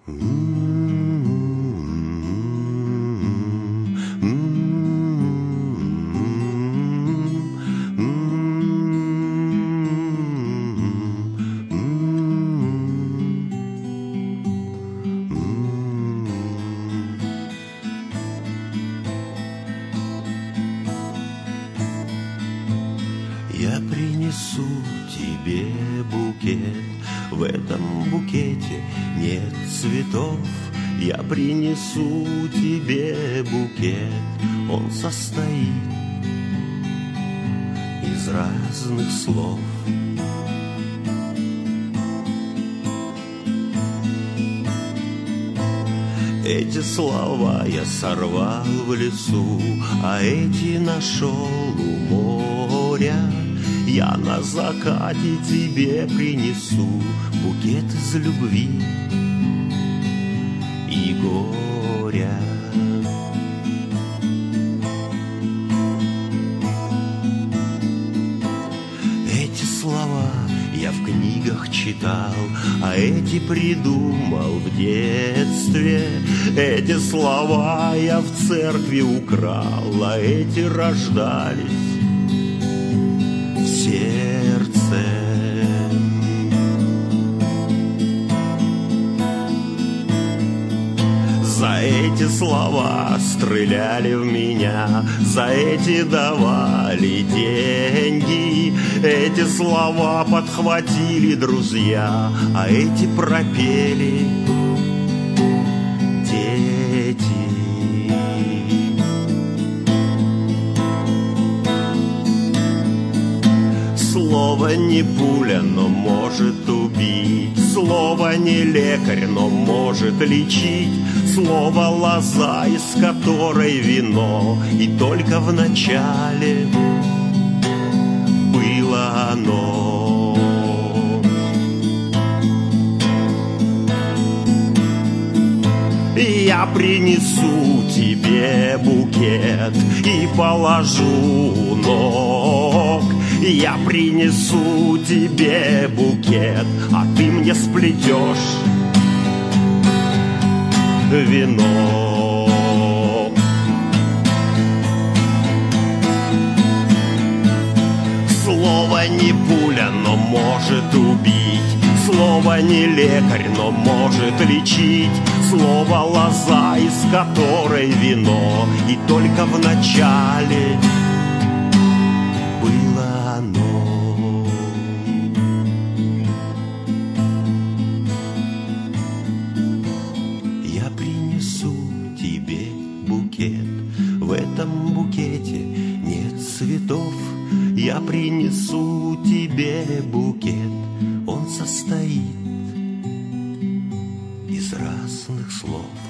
Я принесу тебе букет, в этом букете нет цветов. Я принесу тебе букет, он состоит из разных слов. Эти слова я сорвал в лесу, а эти нашел у моря. Я на закате тебе принесу букет из любви и горя. Эти слова я в книгах читал, а эти придумал в детстве. Эти слова я в церкви украл, а эти рождались в сердце. За эти слова стреляли в меня, за эти давали деньги. Эти слова подхватили друзья, а эти пропели дети. Слово не пуля, но может убить. Слово не лекарь, но может лечить. Слово лоза, из которой вино, и только в начале было оно. Я принесу тебе букет и положу у ног. Я принесу тебе букет, а ты мне сплетешь венок. Слово не пуля, но может убить. Слово не лекарь, но может лечить. Слово лоза, из которой вино, и только в начале было оно. Я принесу тебе букет, в этом букете нет цветов. Я принесу тебе букет, он состоит из разных слов.